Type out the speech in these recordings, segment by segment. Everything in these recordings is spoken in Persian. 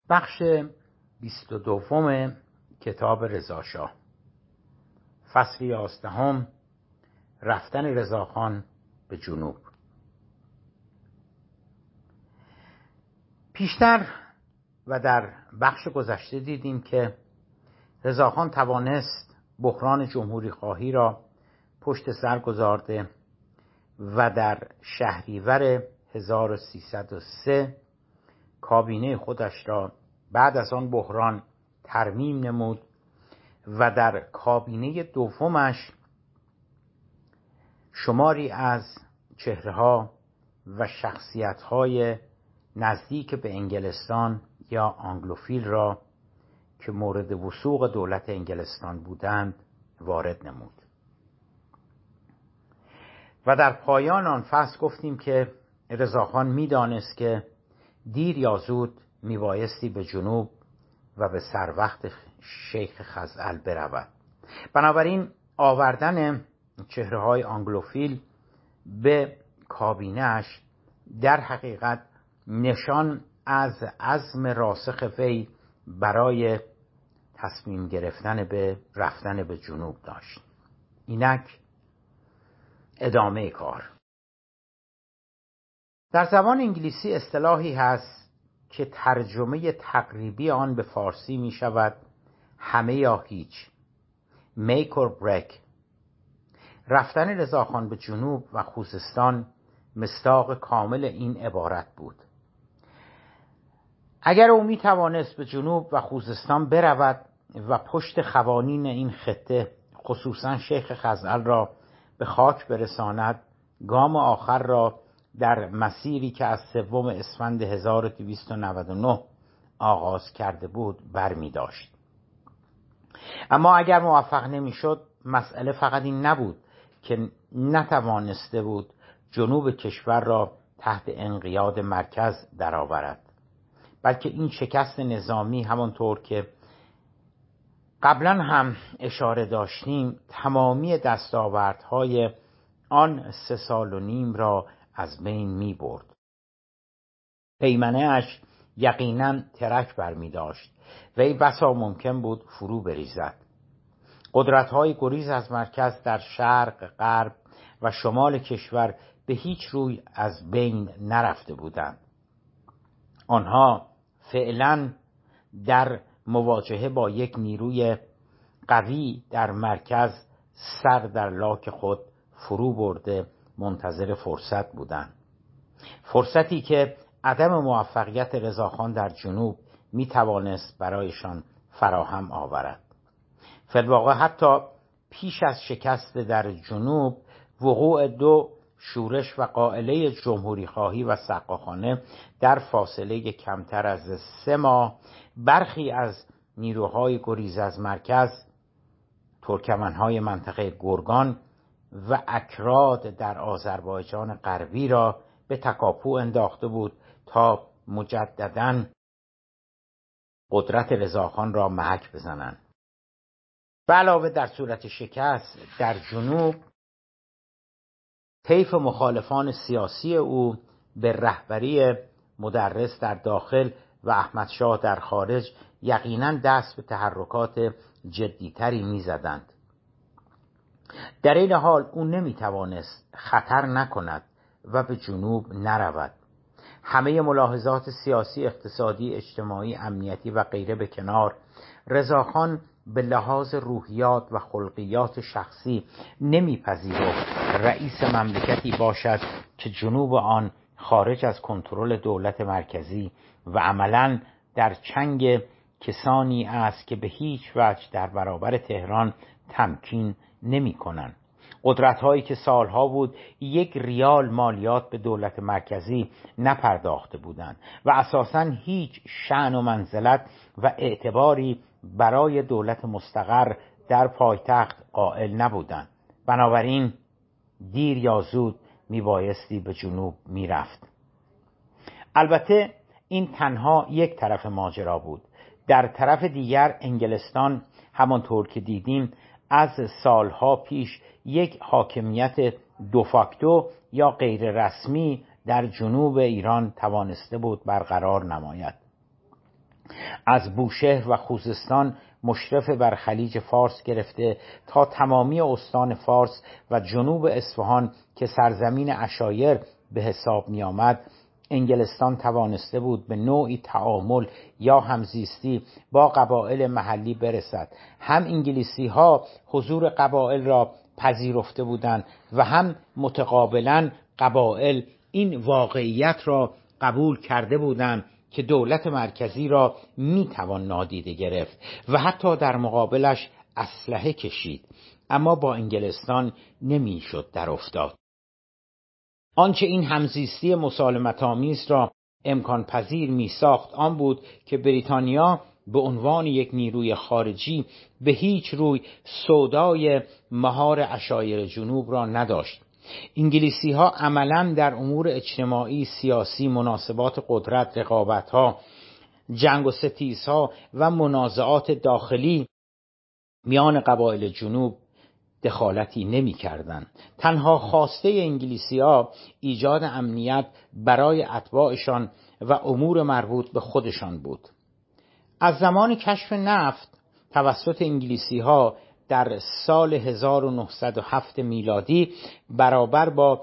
بخش 22 کتاب رضاشاه، فصل 11، رفتن رضاخان به جنوب. پیشتر و در بخش گذشته دیدیم که رضاخان توانست بحران جمهوری خواهی را پشت سر گذارده و در شهریور 1303 کابینه خودش را بعد از آن بحران ترمیم نمود و در کابینه دومش شماری از چهره‌ها و شخصیت‌های نزدیک به انگلستان یا آنگلوفیل را که مورد وثوق دولت انگلستان بودند وارد نمود. و در پایان آن فصل گفتیم که رضاخان می‌دانست که دیر یا زود میبایستی به جنوب و به سروقت شیخ خزعل برود. بنابراین آوردن چهره‌های آنگلوفیل به کابینه‌اش در حقیقت نشان از عزم راسخ وی برای تصمیم گرفتن به رفتن به جنوب داشت. اینک ادامه کار. در زبان انگلیسی اصطلاحی هست که ترجمه تقریبی آن به فارسی می شود همه یا هیچ، make or break. رفتن رضاخان به جنوب و خوزستان مصداق کامل این عبارت بود. اگر او می توانست به جنوب و خوزستان برود و پشت خوانین این خطه خصوصا شیخ خزعل را به خاک برساند، گام آخر را در مسیری که از 3 اسفند 1299 آغاز کرده بود برمی داشت. اما اگر موفق نمی شد، مسئله فقط این نبود که نتوانسته بود جنوب کشور را تحت انقیاد مرکز درآورد، بلکه این شکست نظامی همانطور که قبلا هم اشاره داشتیم تمامی دستاوردهای آن 3.5 سال را از بین می برد. پیمنه اش یقیناً ترک برمی داشت و ای بسا ممکن بود فرو بریزد. قدرت‌های گریز از مرکز در شرق، غرب و شمال کشور به هیچ روی از بین نرفته بودند. آنها فعلاً در مواجهه با یک نیروی قوی در مرکز سر در لاک خود فرو برده منتظر فرصت بودند. فرصتی که عدم موفقیت رضاخان در جنوب می توانست برایشان فراهم آورد. فی الواقع حتی پیش از شکست در جنوب، وقوع 2 شورش و قائله جمهوری خواهی و سقاخانه در فاصله کمتر از 3 ماه برخی از نیروهای گریز از مرکز، ترکمنهای منطقه گرگان و اکراد در آذربایجان غربی را به تکاپو انداخته بود تا مجدداً قدرت رضاخان را محک بزنند. به علاوه در صورت شکست در جنوب، طیف مخالفان سیاسی او به رهبری مدرس در داخل و احمد شاه در خارج یقیناً دست به تحرکات جدیتری می زدند. در این حال او نمی توانست خطر نکند و به جنوب نرود. همه ملاحظات سیاسی، اقتصادی، اجتماعی، امنیتی و غیره به کنار، رضاخان به لحاظ روحیات و خلقیات شخصی نمیپذیرفت رئیس مملکتی باشد که جنوب آن خارج از کنترل دولت مرکزی و عملاً در چنگ کسانی است که به هیچ وجه در برابر تهران تمکین نمی کنند. قدرت‌هایی که سالها بود 1 ریال مالیات به دولت مرکزی نپرداخته بودند و اساساً هیچ شأن و منزلت و اعتباری برای دولت مستقر در پایتخت قائل نبودند. بنابراین دیر یا زود میبایستی به جنوب میرفت. البته این تنها یک طرف ماجرا بود. در طرف دیگر انگلستان همانطور که دیدیم از سالها پیش یک حاکمیت دوفاکتو یا غیر رسمی در جنوب ایران توانسته بود برقرار نماید. از بوشهر و خوزستان مشرف بر خلیج فارس گرفته تا تمامی استان فارس و جنوب اصفهان که سرزمین عشایر به حساب می آمد، انگلستان توانسته بود به نوعی تعامل یا همزیستی با قبایل محلی برسد. هم انگلیسی ها حضور قبایل را پذیرفته بودند و هم متقابلا قبایل این واقعیت را قبول کرده بودند که دولت مرکزی را میتوان نادیده گرفت و حتی در مقابلش اسلحه کشید، اما با انگلستان نمیشد در افتاد. آنچه این همزیستی مسالمت‌آمیز را امکان پذیر می ساخت آن بود که بریتانیا به عنوان یک نیروی خارجی به هیچ روی سودای مهار عشایر جنوب را نداشت. انگلیسی ها عملاً در امور اجتماعی، سیاسی، مناسبات قدرت، رقابت‌ها، جنگ و ستیزها و منازعات داخلی میان قبایل جنوب دخالتی نمی کردن. تنها خواسته انگلیسی ها ایجاد امنیت برای اتباعشان و امور مربوط به خودشان بود. از زمان کشف نفت توسط انگلیسی ها در سال 1907 میلادی برابر با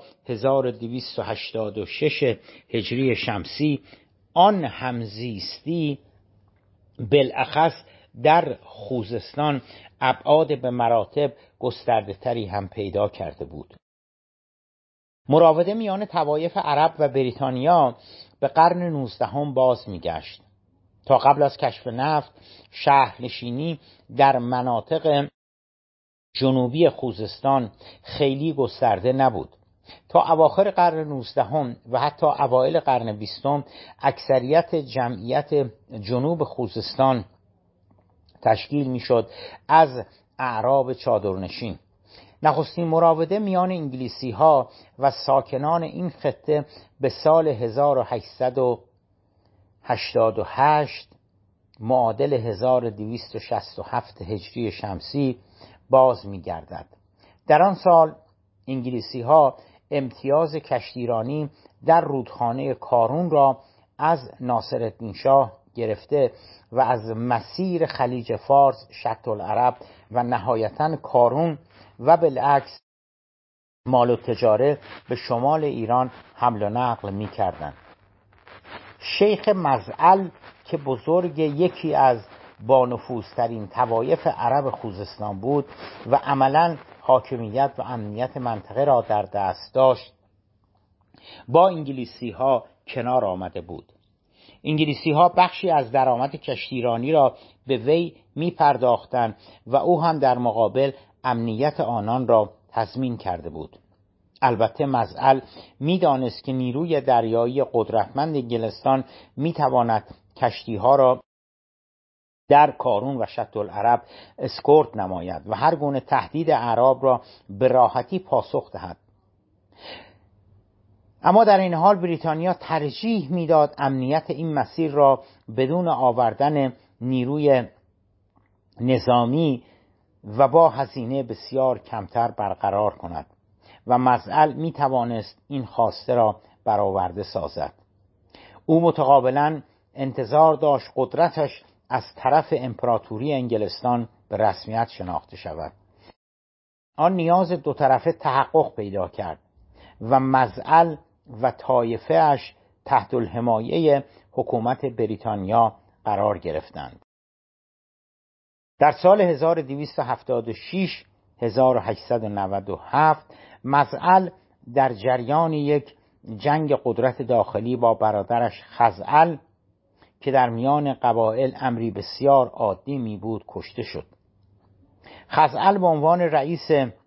1286 هجری شمسی، آن همزیستی بالاخص در خوزستان ابعاد به مراتب گسترده تری هم پیدا کرده بود. مراوده میان طوایف عرب و بریتانیا به قرن 19 باز میگشت. تا قبل از کشف نفت شهرنشینی در مناطق جنوبی خوزستان خیلی گسترده نبود. تا اواخر قرن 19 و حتی اوایل قرن 20 اکثریت جمعیت جنوب خوزستان تشکیل میشد از اعراب چادرنشین. نخستین مراوده میان انگلیسی ها و ساکنان این خطه به سال 1888 معادل 1267 هجری شمسی باز می‌گردد. در آن سال انگلیسی ها امتیاز کشتیرانی در رودخانه کارون را از ناصرالدین شاه گرفته و از مسیر خلیج فارس، شط العرب و نهایتاً کارون و بالعکس مال و تجاره به شمال ایران حمل و نقل می کردند. شیخ مزعل که بزرگ یکی از با نفوذترین طوایف عرب خوزستان بود و عملاً حاکمیت و امنیت منطقه را در دست داشت، با انگلیسی ها کنار آمده بود. انگلیسی ها بخشی از درآمد کشتیرانی را به وی می پرداختند و او هم در مقابل امنیت آنان را تضمین کرده بود. البته مزعل می دانست که نیروی دریایی قدرتمند انگلستان می تواند کشتی ها را در کارون و شط العرب اسکورت نماید و هر گونه تهدید اعراب را به راحتی پاسخ دهد. اما در این حال بریتانیا ترجیح میداد امنیت این مسیر را بدون آوردن نیروی نظامی و با هزینه بسیار کمتر برقرار کند و مزعل می توانست این خواسته را برآورده سازد. او متقابلا انتظار داشت قدرتش از طرف امپراتوری انگلستان به رسمیت شناخته شود. آن نیاز دو طرفه تحقق پیدا کرد و مزعل و طایفه اش تحت الحمایه حکومت بریتانیا قرار گرفتند. در سال 1276 1897 مزعل در جریان یک جنگ قدرت داخلی با برادرش خزعل که در میان قبایل امری بسیار عادی می بود کشته شد. خزعل به عنوان رئیس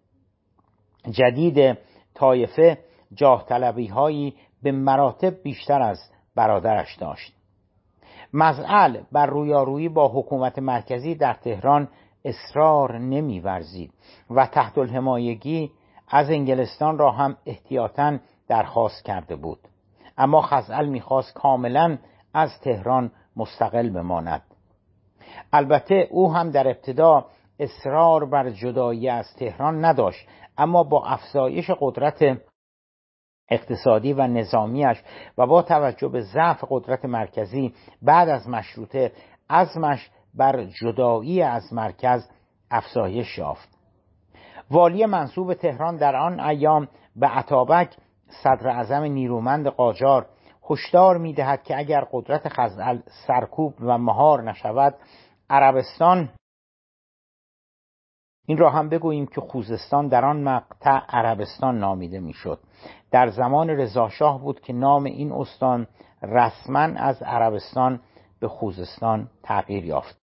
جدید طایفه جاه طلبی هایی به مراتب بیشتر از برادرش داشت. مزعل بر رویارویی با حکومت مرکزی در تهران اصرار نمی ورزید و تحت الحمایگی از انگلستان را هم احتیاطاً درخواست کرده بود. اما خزعل می‌خواست کاملاً از تهران مستقل بماند. البته او هم در ابتدا اصرار بر جدایی از تهران نداشت، اما با افزایش قدرت اقتصادی و نظامیش و با توجه به ضعف قدرت مرکزی بعد از مشروطه عزمش بر جدایی از مرکز افزایش یافت. والی منصوب تهران در آن ایام به اتابک صدر اعظم نیرومند قاجار هشدار می‌دهد که اگر قدرت خزعل سرکوب و مهار نشود عربستان، این را هم بگوییم که خوزستان در آن مقطع عربستان نامیده میشد. در زمان رضاشاه بود که نام این استان رسما از عربستان به خوزستان تغییر یافت.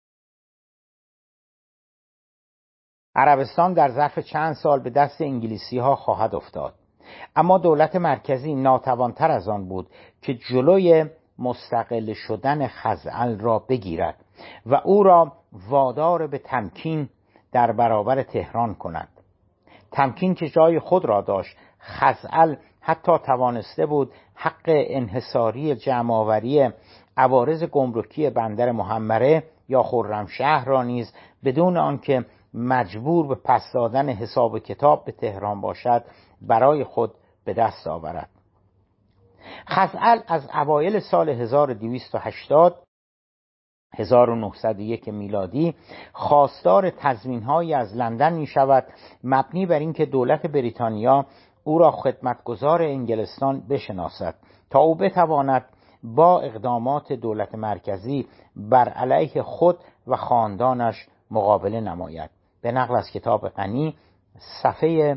عربستان در ظرف چند سال به دست انگلیسی‌ها خواهد افتاد، اما دولت مرکزی ناتوانتر از آن بود که جلوی مستقل شدن خزعل را بگیرد و او را وادار به تمکین در برابر تهران کند. تمکین که جای خود را داشت. خزعل حتی توانسته بود حق انحصاری جمع‌آوری عوارض گمرکی بندر محمره یا خرمشهر را نیز بدون آنکه مجبور به پس دادن حساب کتاب به تهران باشد برای خود به دست آورد. خزعل از اوایل سال 1901 میلادی خواستار تضمین‌هایی از لندن می‌شود مبنی بر اینکه دولت بریتانیا او را خدمتگزار انگلستان بشناسد تا او بتواند با اقدامات دولت مرکزی بر علیه خود و خاندانش مقابله نماید. به نقل از کتاب غنی صفحه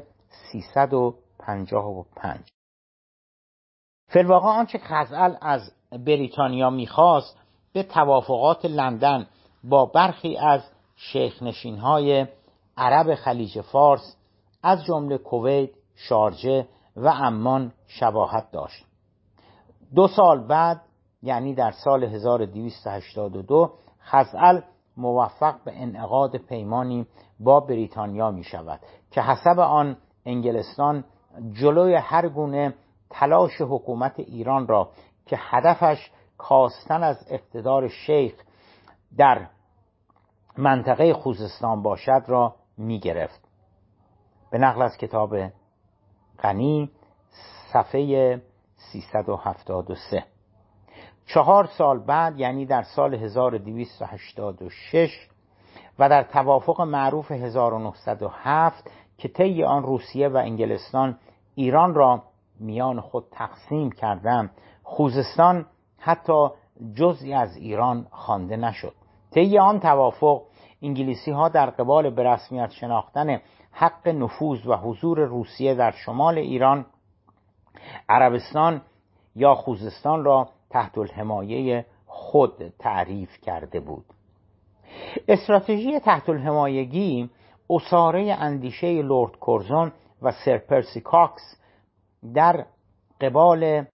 355. فی‌الواقع آنچه خزعل از بریتانیا می‌خواست به توافقات لندن با برخی از شیخ‌نشین‌های عرب خلیج فارس از جمله کویت، شارجه و عمان شباهت داشت. 2 سال بعد، یعنی در سال 1282، خزعل موفق به انعقاد پیمانی با بریتانیا می شود که حسب آن انگلستان جلوی هر گونه تلاش حکومت ایران را که هدفش کاستن از اقتدار شیخ در منطقه خوزستان باشد را می گرفت. به نقل از کتاب غنی صفحه 373. 4 سال بعد، یعنی در سال 1286 و در توافق معروف 1907 که طی آن روسیه و انگلستان ایران را میان خود تقسیم کردند، خوزستان حتی جزئی از ایران خوانده نشد. طی آن توافق انگلیسی‌ها در قبال به رسمیت شناختن حق نفوذ و حضور روسیه در شمال ایران، عربستان یا خوزستان را تحت الحمایه خود تعریف کرده بود. استراتژی تحت الحمایگی اساره اندیشه لرد کورزون و سر پرسی کاکس در قبال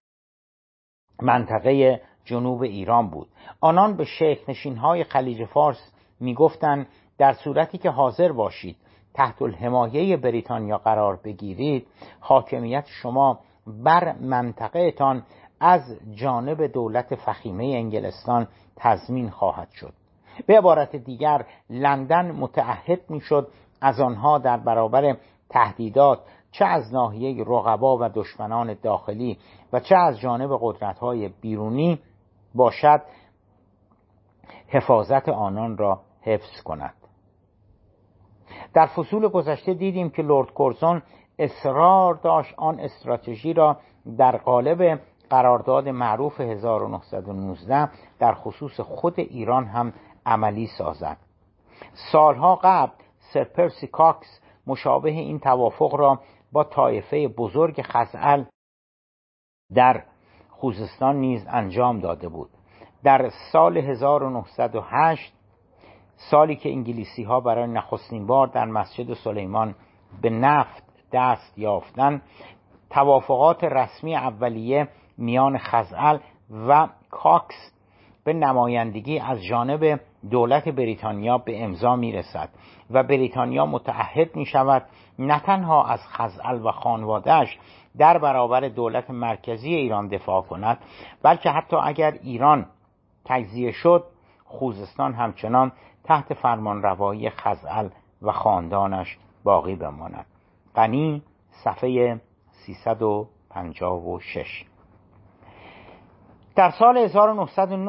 منطقه جنوب ایران بود. آنان به شیخ نشین‌های خلیج فارس می‌گفتند در صورتی که حاضر باشید تحت الحمایه بریتانیا قرار بگیرید، حاکمیت شما بر منطقه تان از جانب دولت فخیمه انگلستان تضمین خواهد شد. به عبارت دیگر لندن متعهد میشد از آنها در برابر تهدیدات چه از ناحیه رقبا و دشمنان داخلی و چه از جانب قدرت‌های بیرونی باشد حفاظت آنان را حفظ کند. در فصول گذشته دیدیم که لرد کورزون اصرار داشت آن استراتژی را در قالب قرارداد معروف 1919 در خصوص خود ایران هم عملی سازد. سالها قبل سر پرسی کاکس مشابه این توافق را با طایفه بزرگ خزعل در خوزستان نیز انجام داده بود. در سال 1908، سالی که انگلیسی ها برای نخستین بار در مسجد سلیمان به نفت دست یافتند، توافقات رسمی اولیه میان خزعل و کاکس به نمایندگی از جانب دولت بریتانیا به امضا میرسد و بریتانیا متعهد می شود نه تنها از خزعل و خانواده‌اش در برابر دولت مرکزی ایران دفاع کند، بلکه حتی اگر ایران تجزیه شد، خوزستان همچنان تحت فرمانروایی خزعل و خاندانش باقی بماند. غنی صفحه 356. در سال 1909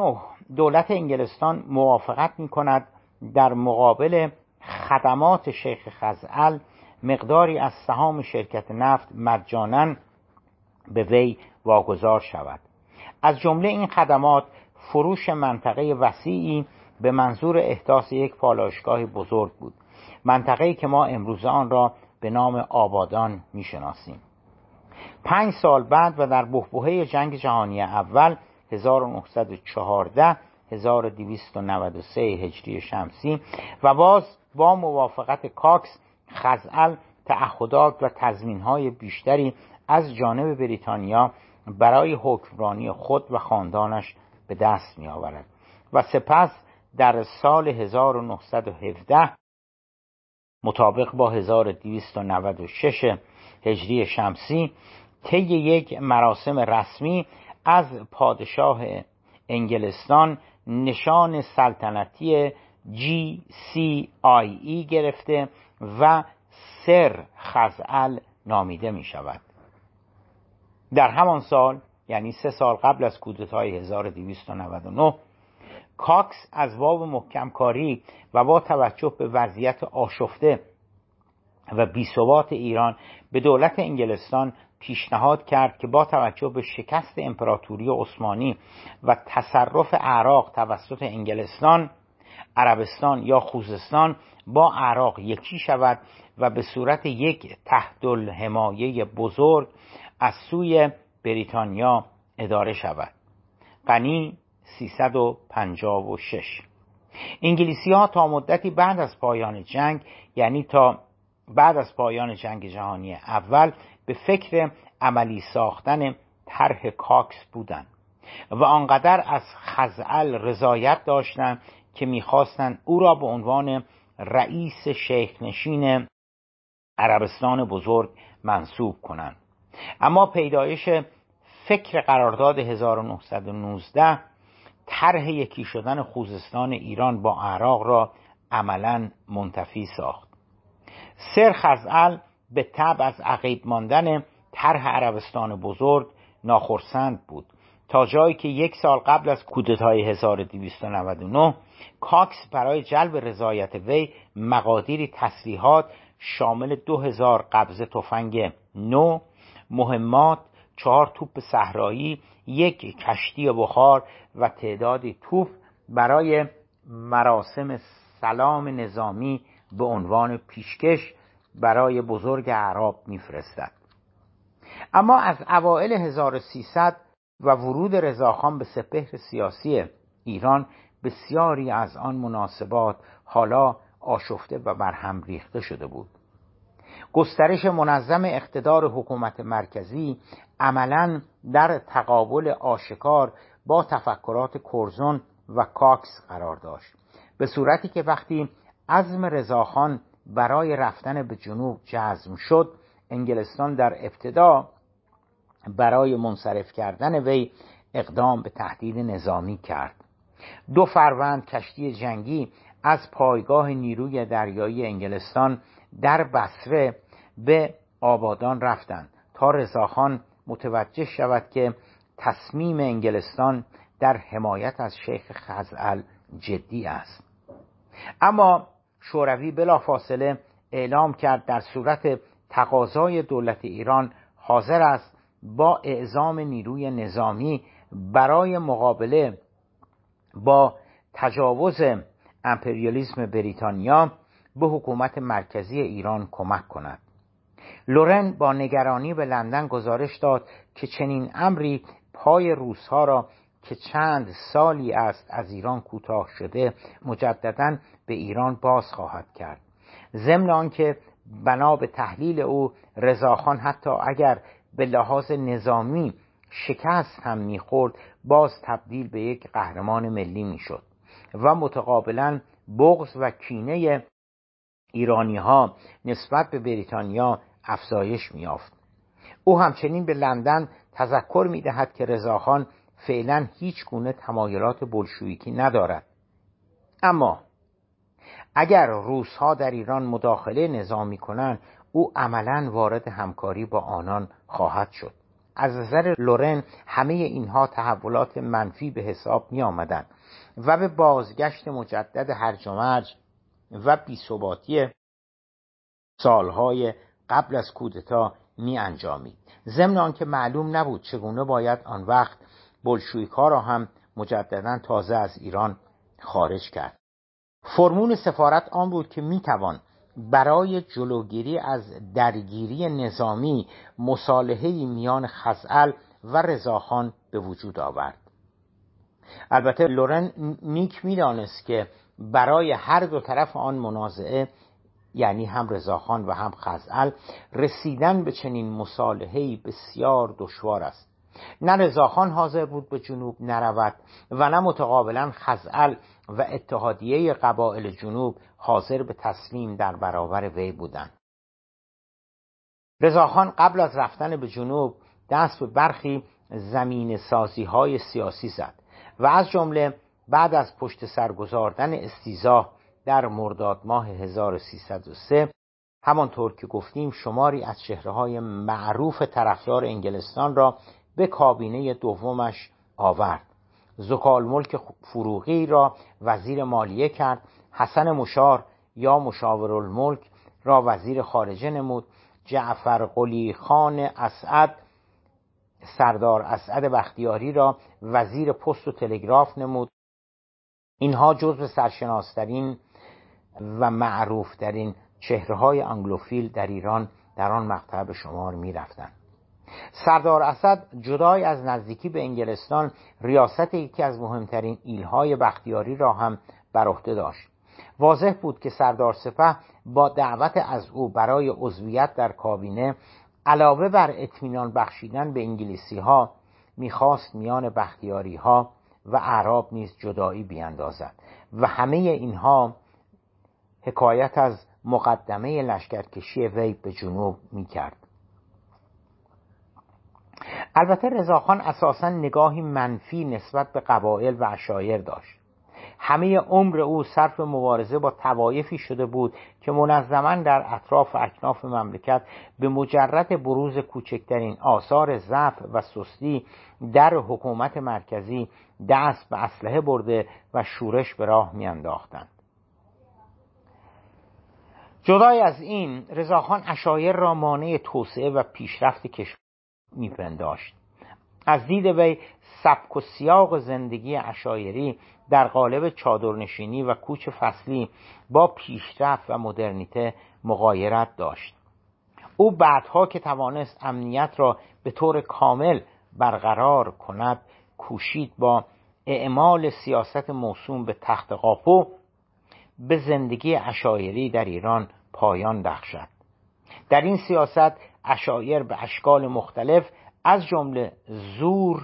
دولت انگلستان موافقت می‌کند در مقابل خدمات شیخ خزعل مقداری از سهام شرکت نفت مجاناً به وی واگذار شود. از جمله این خدمات فروش منطقه وسیعی به منظور احداث یک پالایشگاه بزرگ بود، منطقه‌ای که ما امروز آن را به نام آبادان می‌شناسیم. 5 سال بعد و در بحبوحه جنگ جهانی اول 1914 1293 هجری شمسی و باز با موافقت کاکس، خزعل تعهدات و تضمین‌های بیشتری از جانب بریتانیا برای حکمرانی خود و خاندانش به دست می‌آورد و سپس در سال 1917 مطابق با 1296 هجری شمسی طی یک مراسم رسمی از پادشاه انگلستان نشان سلطنتی GCIE گرفته و سر خزعل نامیده می شود. در همان سال، یعنی 3 سال قبل از کودتای 1299، کاکس از باب محکمکاری و با توجه به وضعیت آشفته و بی‌ثبات ایران به دولت انگلستان پیشنهاد کرد که با توجه به شکست امپراتوری عثمانی و تصرف عراق توسط انگلستان، عربستان یا خوزستان با عراق یکی شود و به صورت یک تحت‌الحمایه بزرگ از سوی بریتانیا اداره شود. غنی 356. انگلیسی‌ها تا مدتی بعد از پایان جنگ، یعنی تا بعد از پایان جنگ جهانی اول، به فکر عملی ساختن طرح کاکس بودند و آنقدر از خزعل رضایت داشتند که می‌خواستند او را به عنوان رئیس شیخ نشین عربستان بزرگ منصوب کنند. اما پیدایش فکر قرارداد 1919 طرح یکی شدن خوزستان ایران با عراق را عملاً منتفی ساخت. سر خزعل به طبع از عقب ماندن طرح عربستان بزرگ ناخرسند بود، تا جایی که 1 سال قبل از کودتای 1299 کاکس برای جلب رضایت وی مقادیری تسلیحات شامل 2000 قبضه تفنگ نو، مهمات، 4 توپ صحرایی، 1 کشتی بخار و تعدادی توپ برای مراسم سلام نظامی به عنوان پیشکش برای بزرگ اعراب می‌فرستد. اما از اوایل 1300 و ورود رضاخان به سپهر سیاسی ایران بسیاری از آن مناسبات حالا آشفته و برهم ریخته شده بود. گسترش منظم اقتدار حکومت مرکزی عملاً در تقابل آشکار با تفکرات کرزون و کاکس قرار داشت، به صورتی که وقتی عزم رضاخان برای رفتن به جنوب جزم شد، انگلستان در ابتدا برای منصرف کردن وی اقدام به تهدید نظامی کرد. 2 فروند کشتی جنگی از پایگاه نیروی دریایی انگلستان در بصره به آبادان رفتند تا رضاخان متوجه شود که تصمیم انگلستان در حمایت از شیخ خزعل جدی است. اما شوروی بلافاصله اعلام کرد در صورت تقاضای دولت ایران حاضر است با اعزام نیروی نظامی برای مقابله با تجاوز امپریالیسم بریتانیا به حکومت مرکزی ایران کمک کند. لورن با نگرانی به لندن گزارش داد که چنین امری پای روس‌ها را که چند سالی است از ایران کوتاه شده مجدداً به ایران باز خواهد کرد. ضمن آنکه بنا به تحلیل او رضاخان حتی اگر به لحاظ نظامی شکست هم می‌خورد باز تبدیل به یک قهرمان ملی می‌شد و متقابلاً بغض و کینه ایرانی‌ها نسبت به بریتانیا افزایش می‌یافت. او همچنین به لندن تذکر می‌دهد که رضاخان فعلا هیچ گونه تمایلات بلشویکی ندارد، اما اگر روس‌ها در ایران مداخله نظامی کنند او عملاً وارد همکاری با آنان خواهد شد. از نظر لورن همه اینها تحولات منفی به حساب می آمدند و به بازگشت مجدد هرج و مرج و بی‌ثباتی سالهای قبل از کودتا می انجامید. ضمن آنکه معلوم نبود چگونه باید آن وقت بلشویک‌ها را هم مجددا تازه از ایران خارج کرد. فرمون سفارت آن بود که می توان برای جلوگیری از درگیری نظامی مصالحه‌ای میان خزعل و رضاخان به وجود آورد. البته لورن نیک می‌دانست که برای هر دو طرف آن منازعه، یعنی هم رضاخان و هم خزعل، رسیدن به چنین مصالحه‌ای بسیار دشوار است. نه رضاخان حاضر بود به جنوب نرود و نه متقابلا خزعل و اتحادیه قبایل جنوب حاضر به تسلیم در برابر وی بودند. رضاخان قبل از رفتن به جنوب دست به برخی زمین سازی های سیاسی زد و از جمله بعد از پشت سر گذاردن استیزاه در مرداد ماه 1303 همانطور که گفتیم شماری از چهره‌های معروف طرفدار انگلستان را به کابینه دومش آورد. زکالملک فروغی را وزیر مالیه کرد، حسن مشار یا مشاورالملک را وزیر خارجه نمود، جعفر قلی خان اسعد سردار اسعد بختیاری را وزیر پست و تلگراف نمود. اینها جزو سرشناسترین و معروفترین چهره‌های انگلوفیل در ایران در آن مقطع به شمار می رفتند. سردار اسد جدای از نزدیکی به انگلستان ریاست یکی از مهمترین ایلهای بختیاری را هم بر عهده داشت. واضح بود که سردار سپه با دعوت از او برای عضویت در کابینه علاوه بر اطمینان بخشیدن به انگلیسی ها میخواست میان بختیاری ها و اعراب نیز جدایی بیاندازد و همه اینها حکایت از مقدمه لشکرکشی وی به جنوب میکرد. البته رضاخان اساساً نگاهی منفی نسبت به قبایل و عشایر داشت. همه عمر او صرف مبارزه با طوایفی شده بود که منظماً در اطراف و اکناف مملکت به مجرد بروز کوچکترین آثار ضعف و سستی در حکومت مرکزی دست به اسلحه برده و شورش به راه میانداختند. جدای از این، رضاخان عشایر را مانع توسعه و پیشرفت کشور میپنداشت. از دید وی سبک و سیاق زندگی عشایری در قالب چادرنشینی و کوچ فصلی با پیشرفت و مدرنیته مغایرت داشت. او بعدها که توانست امنیت را به طور کامل برقرار کند کوشید با اعمال سیاست موسوم به تخت قاپو به زندگی عشایری در ایران پایان بخشد. در این سیاست عشایر به اشکال مختلف از جمله زور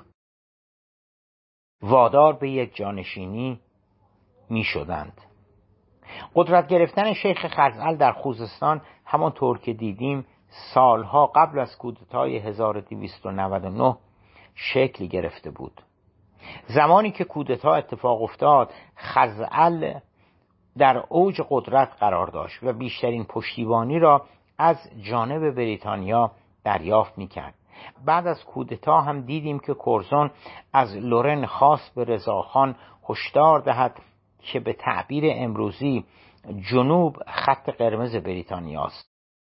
وادار به یک جانشینی می شدند. قدرت گرفتن شیخ خزعل در خوزستان همانطور که دیدیم سالها قبل از کودتای 1299 شکل گرفته بود. زمانی که کودتا اتفاق افتاد خزعل در اوج قدرت قرار داشت و بیشترین پشتیبانی را از جانب بریتانیا دریافت می‌کرد. بعد از کودتا هم دیدیم که کرزون از لورن خواست به رضاخان هشدار دهد که به تعبیر امروزی جنوب خط قرمز بریتانیاست.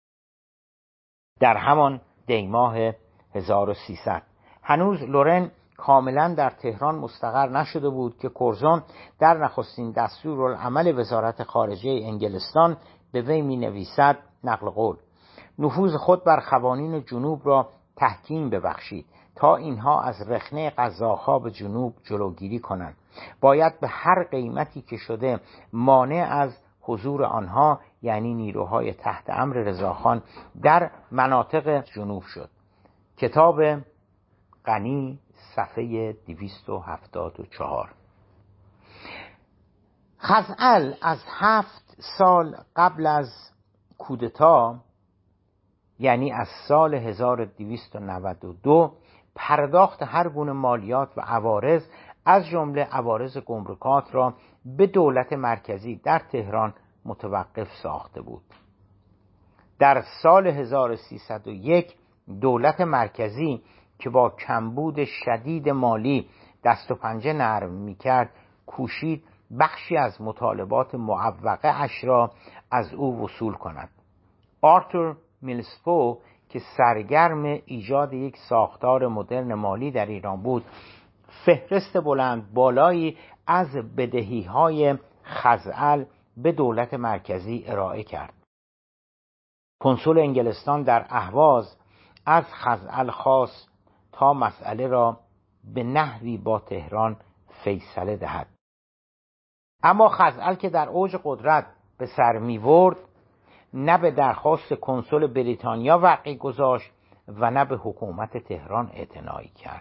در همان دیماه 1300 هنوز لورن کاملا در تهران مستقر نشده بود که کرزون در نخستین دستورالعمل وزارت خارجه انگلستان به وی می‌نویسد نقل قول: نفوذ خود بر قوانین جنوب را تحکیم ببخشید تا اینها از رخنه قزاق‌ها به جنوب جلوگیری کنند. باید به هر قیمتی که شده مانع از حضور آنها یعنی نیروهای تحت امر رضاخان در مناطق جنوب شد. کتاب غنی صفحه 274. خزعل از 7 سال قبل از کودتا یعنی از سال 1292 پرداخت هر گونه مالیات و عوارض از جمله عوارض گمرکات را به دولت مرکزی در تهران متوقف ساخته بود. در سال 1301 دولت مرکزی که با کمبود شدید مالی دست و پنجه نرم می‌کرد کوشید بخشی از مطالبات معوقه اش را از او وصول کند. آرتور میلسپو که سرگرم ایجاد یک ساختار مدرن مالی در ایران بود، فهرست بلند بالایی از بدهی‌های خزعل به دولت مرکزی ارائه کرد. کنسول انگلستان در اهواز از خزعل خواست تا مسئله را به نحوی با تهران فیصله دهد. اما خزعل که در اوج قدرت به سر می‌برد، نه به درخواست کنسول بریتانیا وقع گذاشت و نه به حکومت تهران اعتنایی کرد.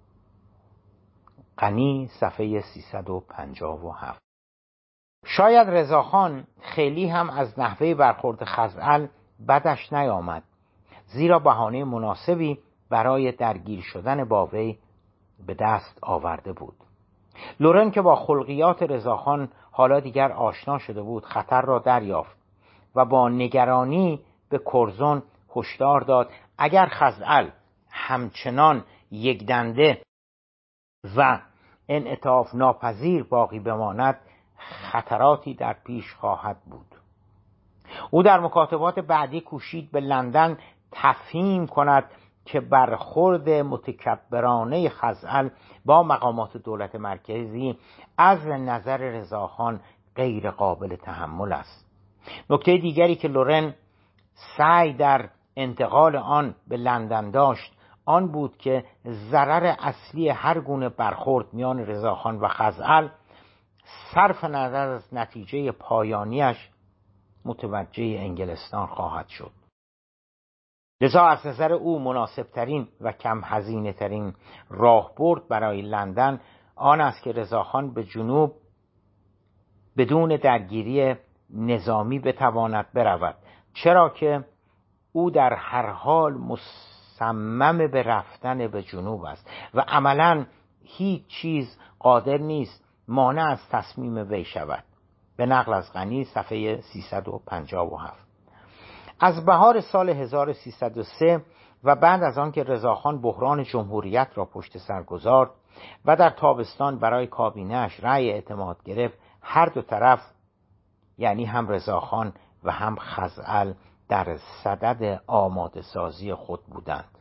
غنی صفحه 357. شاید رضاخان خیلی هم از نحوه برخورد خزعل بدش نیامد، زیرا بهانه مناسبی برای درگیر شدن با وی به دست آورده بود. لورن که با خلقیات رضاخان حالا دیگر آشنا شده بود، خطر را دریافت و با نگرانی به کرزون هشدار داد اگر خزعل همچنان یک دنده و انعطاف ناپذیر باقی بماند خطراتی در پیش خواهد بود. او در مکاتبات بعدی کوشید به لندن تفهیم کند که برخورد متکبرانه خزعل با مقامات دولت مرکزی از نظر رضاخان غیر قابل تحمل است. نکته دیگری که لورن سعی در انتقال آن به لندن داشت آن بود که ضرر اصلی هر گونه برخورد میان رضاخان و خزعل صرف نظر از نتیجه پایانیش متوجه انگلستان خواهد شد. لذا از نظر او مناسبترین و کم هزینه ترین راهبرد برای لندن آن است که رضاخان به جنوب بدون درگیری نظامی بتواند برود، چرا که او در هر حال مصمم به رفتن به جنوب است و عملاً هیچ چیز قادر نیست مانع از تصمیم وی شود. به نقل از غنی صفحه 357. از بهار سال 1303 و بعد از آن که رضاخان بحران جمهوریت را پشت سر گذارد و در تابستان برای کابینه‌اش رأی اعتماد گرفت، هر دو طرف یعنی هم رضاخان و هم خزعل در صدد آماده سازی خود بودند.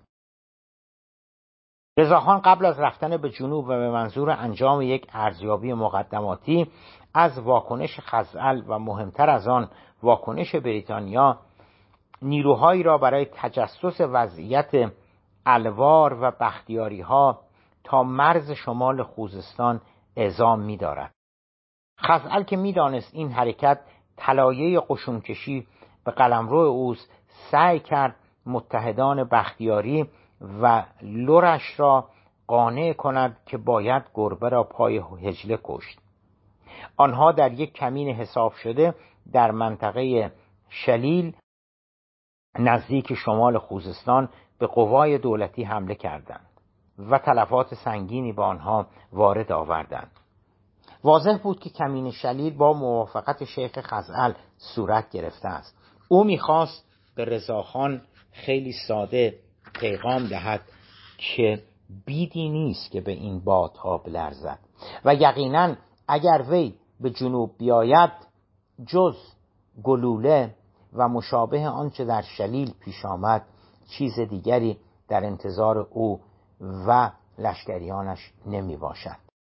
رضاخان قبل از رفتن به جنوب و به منظور انجام یک ارزیابی مقدماتی از واکنش خزعل و مهمتر از آن واکنش بریتانیا نیروهایی را برای تجسس وضعیت الوار و بختیاری‌ها تا مرز شمال خوزستان اعزام می‌دارد. خزعل که می‌دانست این حرکت طلایه قشونکشی به قلمرو اوست، سعی کرد متحدان بختیاری و لورش را قانع کند که باید گربه را پای حجله کشت. آنها در یک کمین حساب شده در منطقه شلیل نزدیک شمال خوزستان به قوای دولتی حمله کردند و تلفات سنگینی با آنها وارد آوردند. واضح بود که کمین شلیل با موافقت شیخ خزعل صورت گرفته است. او می‌خواست به رضاخان خیلی ساده پیغام دهد که بیدی نیست که به این بادها بلرزد و یقیناً اگر وی به جنوب بیاید جز گلوله و مشابه آنچه در شلیل پیش آمد چیز دیگری در انتظار او و لشکریانش نمی باشد.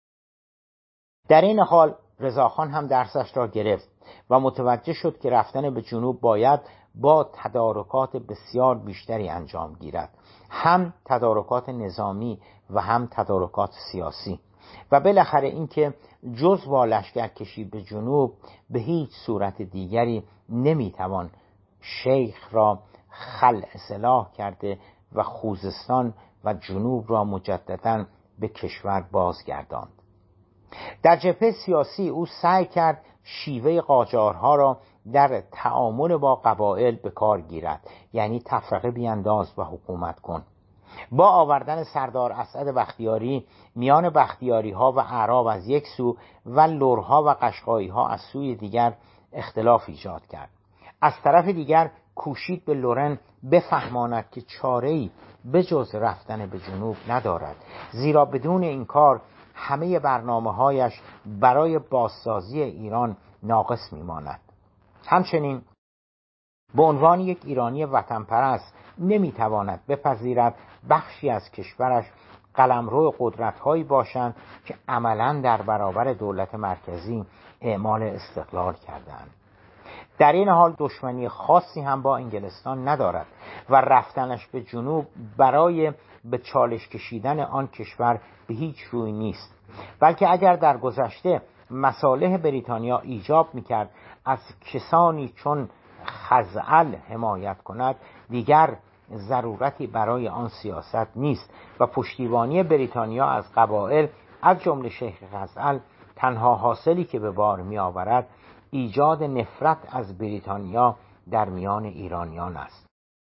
در این حال رضاخان هم درسش را گرفت و متوجه شد که رفتن به جنوب باید با تدارکات بسیار بیشتری انجام گیرد، هم تدارکات نظامی و هم تدارکات سیاسی، و بالاخره اینکه جز با لشکرکشی به جنوب به هیچ صورت دیگری نمیتوان شیخ را خلع سلاح کرده و خوزستان و جنوب را مجدداً به کشور بازگرداند. در جبهه سیاسی او سعی کرد شیوه قاجارها را در تعامل با قبایل به کار گیرد، یعنی تفرقه بینداز و حکومت کن. با آوردن سردار اسعد بختیاری میان بختیاری ها و اعراب از یک سو و لرها و قشقایی ها از سوی دیگر اختلاف ایجاد کرد. از طرف دیگر کوشید به لورن بفهماند که چاره‌ای به جز رفتن به جنوب ندارد، زیرا بدون این کار همه برنامه‌هایش برای بازسازی ایران ناقص می‌ماند. همچنین به عنوان یک ایرانی وطن پرست نمی‌تواند بپذیرد بخشی از کشورش قلمرو قدرت‌هایی باشند که عملاً در برابر دولت مرکزی اعمال استقلال کردند. در این حال دشمنی خاصی هم با انگلستان ندارد و رفتنش به جنوب برای به چالش کشیدن آن کشور به هیچ روی نیست، بلکه اگر در گذشته مصالح بریتانیا ایجاب می‌کرد از کسانی چون خزعل حمایت کند، دیگر ضرورتی برای آن سیاست نیست و پشتیبانی بریتانیا از قبایل از جمله شیخ خزعل تنها حاصلی که به بار می‌آورد ایجاد نفرت از بریتانیا در میان ایرانیان است.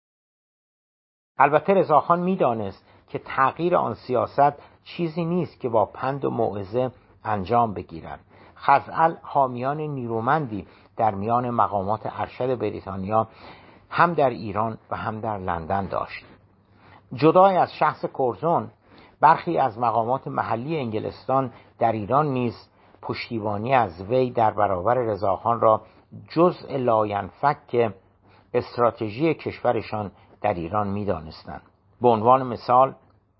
البته رضاخان می‌دانست که تغییر آن سیاست چیزی نیست که با پند و موعظه انجام بگیرد. خزعل حامیان نیرومندی در میان مقامات ارشد بریتانیا هم در ایران و هم در لندن داشت. جدای از شخص کورزون، برخی از مقامات محلی انگلستان در ایران نیز پشتیبانی از وی در برابر رضاخان را جزء لاینفک استراتژی کشورشان در ایران می‌دانستند. به عنوان مثال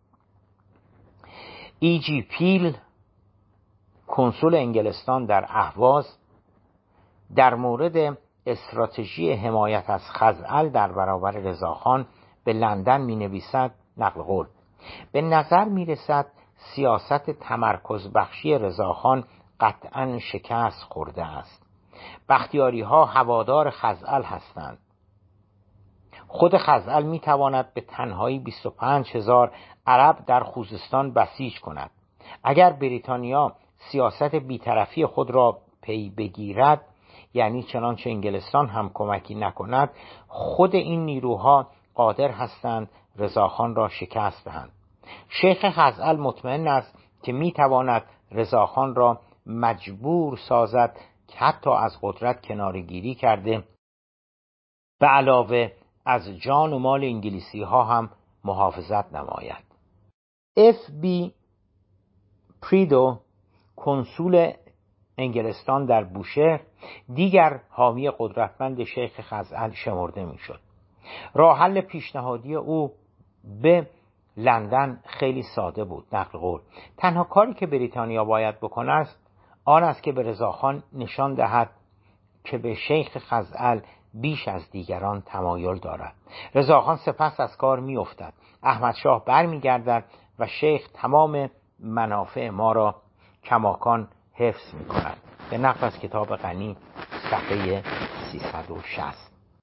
ایجی پیل، کنسول انگلستان در اهواز، در مورد استراتژی حمایت از خزعل در برابر رضاخان به لندن می‌نویسد، نقل قول: به نظر می‌رسد سیاست تمرکز بخشی رضاخان قطعاً شکست خورده است. بختیاری‌ها هوادار خزعل هستند. خود خزعل می‌تواند به تنهایی 25,000 عرب در خوزستان بسیج کند. اگر بریتانیا سیاست بی‌طرفی خود را پی بگیرد، یعنی چنانچه انگلستان هم کمکی نکند، خود این نیروها قادر هستند رضاخان را شکست دهند. شیخ خزعل مطمئن است که می‌تواند رضاخان را مجبور سازد که حتی از قدرت کناره‌گیری کرده به علاوه از جان و مال انگلیسی ها هم محافظت نماید. اف بی پریدو، کنسول انگلستان در بوشهر، دیگر حامی قدرتمند شیخ خزعل شمرده میشد. راه حل پیشنهادی او به لندن خیلی ساده بود، نقل قول: تنها کاری که بریتانیا باید بکند آن است که به رضاخان نشان دهد که به شیخ خزعل بیش از دیگران تمایل دارد. رضاخان سپس از کار می‌افتد. احمد شاه برمیگردد و شیخ تمام منافع ما را کماکان حفظ می‌کند. به نقل از کتاب غنی صفحه 360.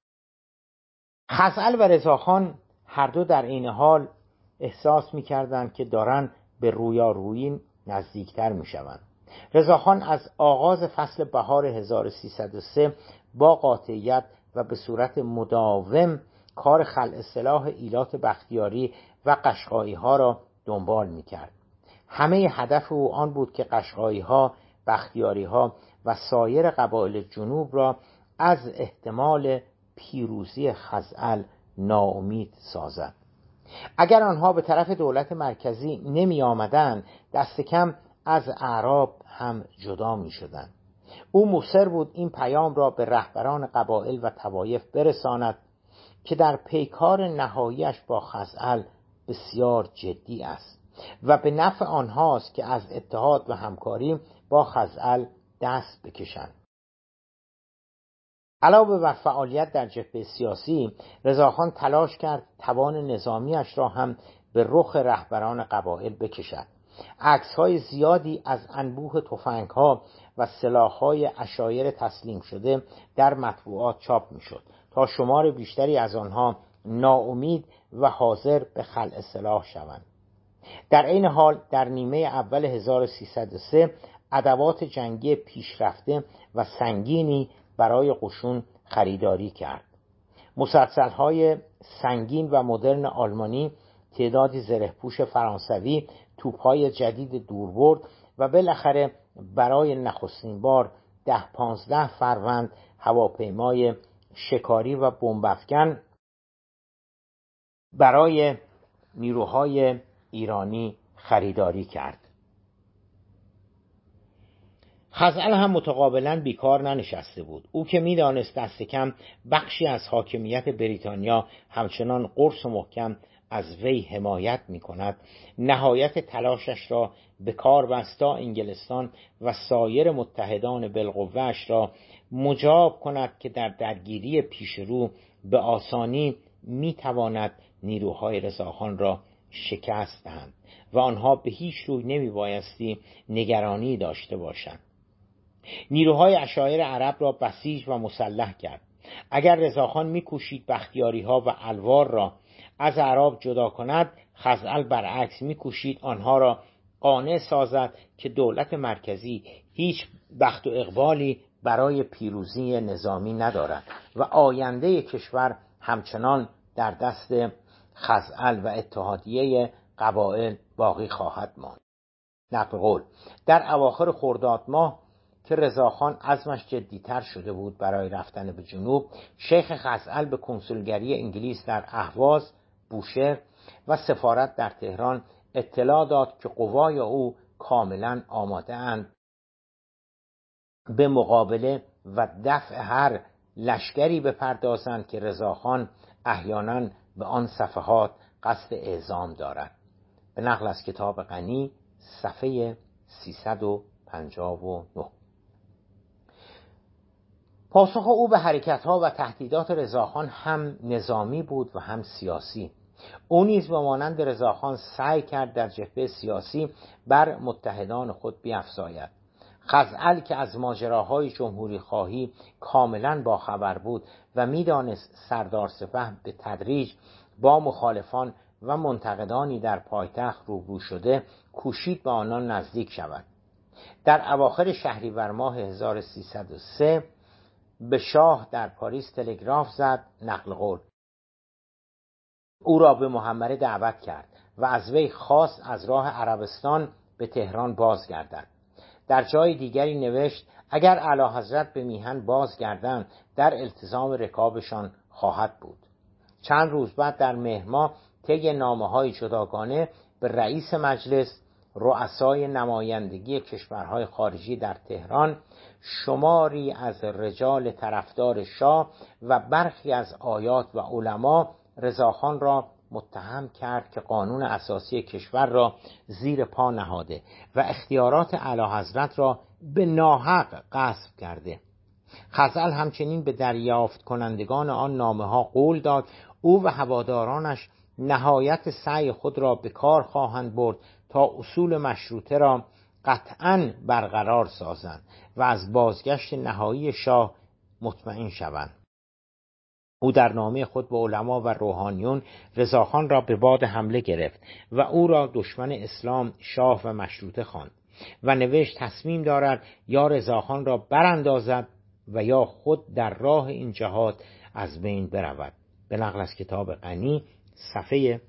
خزعل و رضاخان هر دو در عین حال احساس می‌کردند که دارند به رویارویی نزدیکتر می‌شوند. رضاخان از آغاز فصل بهار 1303 با قاطعیت و به صورت مداوم کار خلع سلاح ایلات بختیاری و قشقایی‌ها را دنبال می‌کرد. همه هدف او آن بود که قشقایی‌ها، بختیاری‌ها و سایر قبایل جنوب را از احتمال پیروزی خزعل ناامید سازد. اگر آنها به طرف دولت مرکزی نمی آمدند، دست کم از اعراب هم جدا می شدند. او مصر بود این پیام را به رهبران قبایل و طوایف برساند که در پیکار نهاییش با خزعل بسیار جدی است و به نفع آنهاست که از اتحاد و همکاری با خزعل دست بکشند. علاوه بر فعالیت در جبهه سیاسی، رضاخان تلاش کرد توان نظامیش را هم به رخ رهبران قبایل بکشد. عکس‌های زیادی از انبوه تفنگ‌ها و سلاح‌های عشایر تسلیم شده در مطبوعات چاپ می‌شد تا شمار بیشتری از آنها ناامید و حاضر به خلع سلاح شوند. در این حال در نیمه اول 1303 ادوات جنگی پیشرفته و سنگینی برای قشون خریداری کرد. مسلسل‌های سنگین و مدرن آلمانی، تعدادی زرهپوش فرانسوی، توپ‌های جدید دوربرد و بالاخره برای نخستین بار 10-15 فروند هواپیمای شکاری و بمب‌افکن برای نیروهای ایرانی خریداری کرد. خزعل هم متقابلا بیکار ننشسته بود. او که می‌دانست دست کم بخشی از حاکمیت بریتانیا همچنان قرص و محکم از وی حمایت می‌کند، نهایت تلاشش را به کار بست تا انگلستان و سایر متحدان بالقوه‌اش را مجاب کند که در درگیری پیشرو به آسانی می‌تواند نیروهای رضاخان را شکست دهند و آنها به هیچ روی نمی‌بایستی نگرانی داشته باشند. نیروهای عشایر عرب را بسیج و مسلح کرد. اگر رضاخان می‌کوشید بختیاری‌ها و الوار را از اعراب جدا کند، خزعل برعکس می‌کوشید آنها را قانع سازد که دولت مرکزی هیچ بخت و اقبالی برای پیروزی نظامی ندارد و آینده کشور همچنان در دست خزعل و اتحادیه قبایل باقی خواهد ماند. نقل قول: در اواخر خرداد ماه که رضاخان عزمش جدی‌تر شده بود برای رفتن به جنوب، شیخ خزعل به کنسولگری انگلیس در اهواز، بوشهر و سفارت در تهران اطلاع داد که قوای او کاملا آماده اند به مقابله و دفع هر لشکری بپردازند که رضاخان احیانا به آن صفحات قصد اعزام دارد. به نقل از کتاب غنی صفحه 359. پاسخ او به حرکت‌ها و تهدیدات رضاخان هم نظامی بود و هم سیاسی. او نیز به مانند رضاخان سعی کرد در جبهه سیاسی بر متحدان خود بیفزاید. خزعل که از ماجراهای جمهوری خواهی کاملا باخبر بود و میدانست سردار سپه به تدریج با مخالفان و منتقدانی در پایتخت روبرو شده، کوشید به آنان نزدیک شود. در اواخر شهریور ماه 1303 به شاه در پاریس تلگراف زد. نقل قول: او را به محمره دعوت کرد و از وی خواست از راه عربستان به تهران بازگردد. در جای دیگری نوشت اگر اعلیحضرت به میهن بازگردند در التزام رکابشان خواهد بود. چند روز بعد در مهر ماه طی نامه‌های جداگانه به رئیس مجلس، رؤسای نمایندگی کشورهای خارجی در تهران، شماری از رجال طرفدار شاه و برخی از آیات و علما رضاخان را متهم کرد که قانون اساسی کشور را زیر پا نهاده و اختیارات اعلیحضرت را به ناحق غصب کرده. خزعل همچنین به دریافت کنندگان آن نامه‌ها قول داد او و هوادارانش نهایت سعی خود را به کار خواهند برد تا اصول مشروطه را قطعاً برقرار سازند و از بازگشت نهایی شاه مطمئن شوند. او در نامه خود به علما و روحانیون رضاخان را به باد حمله گرفت و او را دشمن اسلام، شاه و مشروطه خواند و نوشت تصمیم دارد یا رضاخان را براندازد و یا خود در راه این جهاد از بین برود. به نقل از کتاب غنی صفحه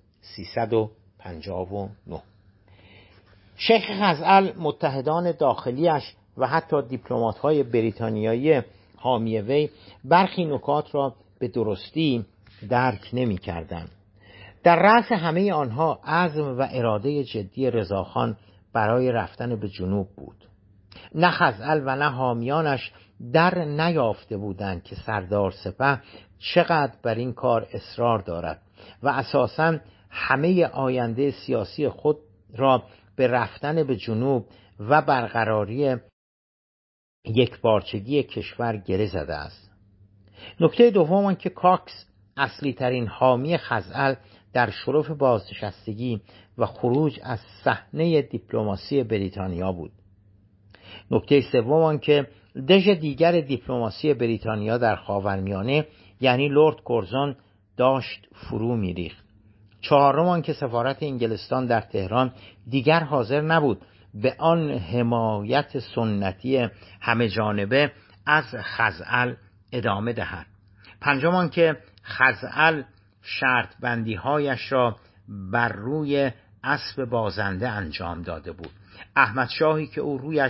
359. شیخ خزعل متحدان داخلیش و حتی دیپلمات‌های بریتانیایی حامی وی برخی نکات را به درستی درک نمی‌کردند. در رأس همه آنها عزم و اراده جدی رضاخان برای رفتن به جنوب بود. نه خزعل و نه حامیانش در نیافته بودند که سردار سپه چقدر بر این کار اصرار دارد و اساساً همه آینده سیاسی خود را به رفتن به جنوب و برقراری یکپارچگی کشور گره زده است. نکته دوم آن که کاکس اصلی ترین حامی خزعل در شرف بازنشستگی و خروج از صحنه دیپلماسی بریتانیا بود. نکته سوم آن که دژ دیگر دیپلماسی بریتانیا در خاورمیانه یعنی لرد کورزون داشت فرو می‌ریخت. چهارم آن که سفارت انگلستان در تهران دیگر حاضر نبود به آن حمایت سنتی همه جانبه از خزعل ادامه دهد. پنجم آن که خزعل شرط بندی‌هایش را بر روی اسب بازنده انجام داده بود. احمد شاهی که او رویش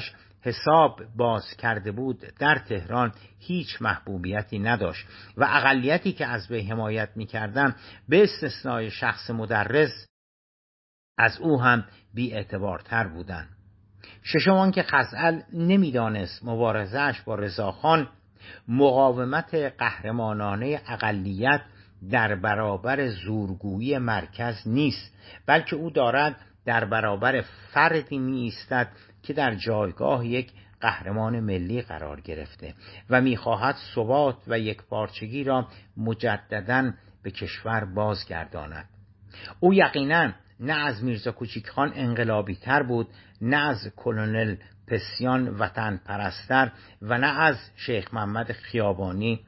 حساب باز کرده بود در تهران هیچ محبوبیتی نداشت و اقلیتی که از وی حمایت می‌کردند به استثنای شخص مدرس از او هم بی‌اعتبارتر بودند. ششم آنکه خزعل نمی‌دانست مبارزه‌اش با رضاخان مقاومت قهرمانانه اقلیت در برابر زورگویی مرکز نیست، بلکه او دارد در برابر فردی می ایستد که در جایگاه یک قهرمان ملی قرار گرفته و می‌خواهد ثبات و یکپارچگی را مجدداً به کشور بازگرداند. او یقیناً نه از میرزا کوچیکخان انقلابی تر بود، نه از کلونل پسیان وطن پرستر و نه از شیخ محمد خیابانی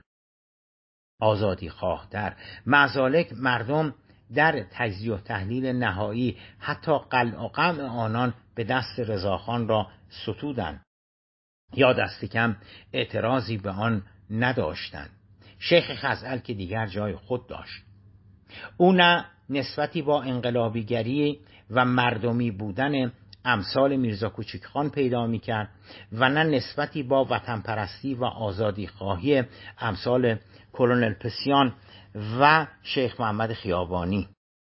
آزادی خواهتر. معذالک مردم در تجزیه و تحلیل نهایی حتی قلع و قمع آنان به دست رضاخان را ستودند یا دست کم اعتراضی به آن نداشتند. شیخ خزعل که دیگر جای خود داشت. او نه نسبتی با انقلابیگری و مردمی بودن امثال میرزا کوچیکخان پیدا می‌کرد و نه نسبتی با وطن پرستی و آزادی خواهی امثال کلونل پسیان و شیخ محمد خیابانی.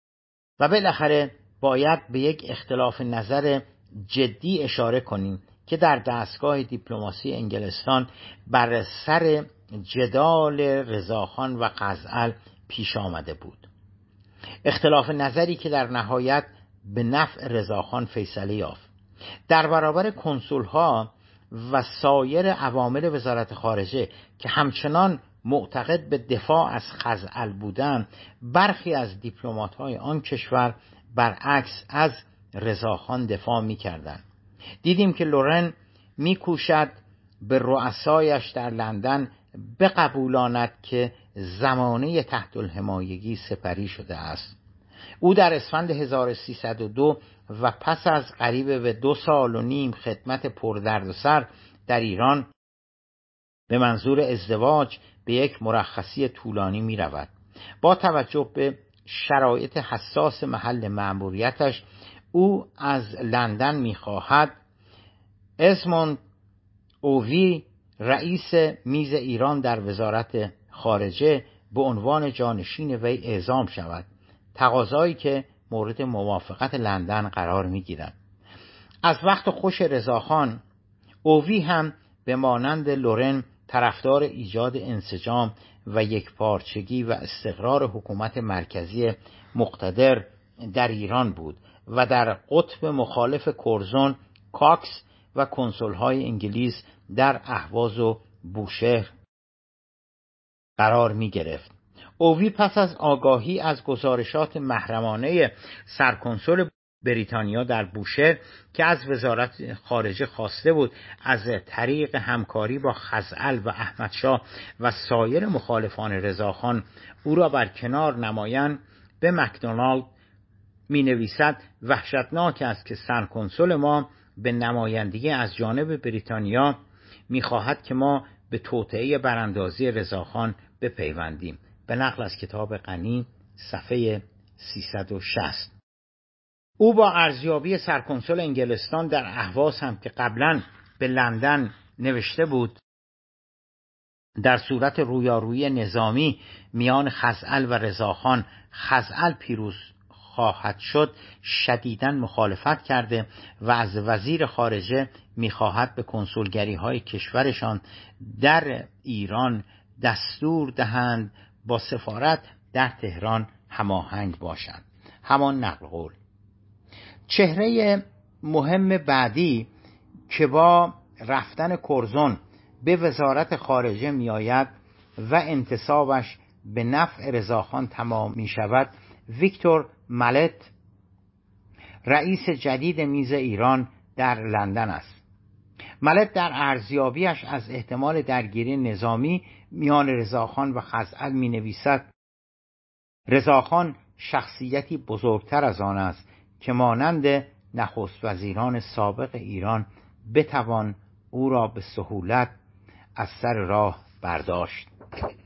و بالاخره باید به یک اختلاف نظر جدی اشاره کنیم که در دستگاه دیپلماسی انگلستان بر سر جدال رضاخان و خزعل پیش آمده بود. اختلاف نظری که در نهایت به نفع رضاخان فیصله یافت. در برابر کنسول‌ها و سایر عوامل وزارت خارجه که همچنان معتقد به دفاع از خزعل بودند، برخی از دیپلمات‌های آن کشور برعکس از رضاخان دفاع می‌کردند. دیدیم که لورن می‌کوشد به رؤسایش در لندن بقبولاند که زمانه تحت الحمایگی سپری شده است. او در اسفند 1302 و پس از قریب به 2 سال و نیم خدمت پردردسر در ایران به منظور ازدواج به یک مرخصی طولانی می رود. با توجه به شرایط حساس محل مأموریتش او از لندن می خواهد ازموند اووی رئیس میز ایران در وزارت خارجه به عنوان جانشین وی اعزام شود، تقاضایی که مورد موافقت لندن قرار می گیرد. از وقت خوش رضاخان اووی هم به مانند لورن طرفدار ایجاد انسجام و یکپارچگی و استقرار حکومت مرکزی مقتدر در ایران بود و در قطب مخالف کرزون، کاکس و کنسول‌های انگلیس در اهواز و بوشهر قرار می گرفت. اووی پس از آگاهی از گزارشات محرمانه سرکنسول بریتانیا در بوشهر که از وزارت خارجه خواسته بود از طریق همکاری با خزعل و احمدشاه و سایر مخالفان رضاخان او را برکنار نمایند، به مکدونالد می نویسد وحشتناک است که سرکنسول ما به نمایندگی از جانب بریتانیا می خواهد که ما به توطئه براندازی رضاخان بپیوندیم. به نقل از کتاب غنی صفحه 360. او با ارزیابی سرکنسول انگلستان در اهواز هم که قبلا به لندن نوشته بود در صورت رویارویی نظامی میان خزعل و رضاخان خزعل پیروز خواهد شد شدیداً مخالفت کرده و از وزیر خارجه میخواهد به کنسولگری های کشورشان در ایران دستور دهند با سفارت در تهران هماهنگ باشند. همان نقل قول. چهره مهم بعدی که با رفتن کرزون به وزارت خارجه می آید و انتصابش به نفع رضاخان تمام می شود، ویکتور مالت رئیس جدید میز ایران در لندن است. مالت در ارزیابیش از احتمال درگیری نظامی میان رضاخان و خزعل می نویسد رضاخان شخصیتی بزرگتر از آن است که مانند نخست وزیران سابق ایران بتوان او را به سهولت از سر راه برداشت.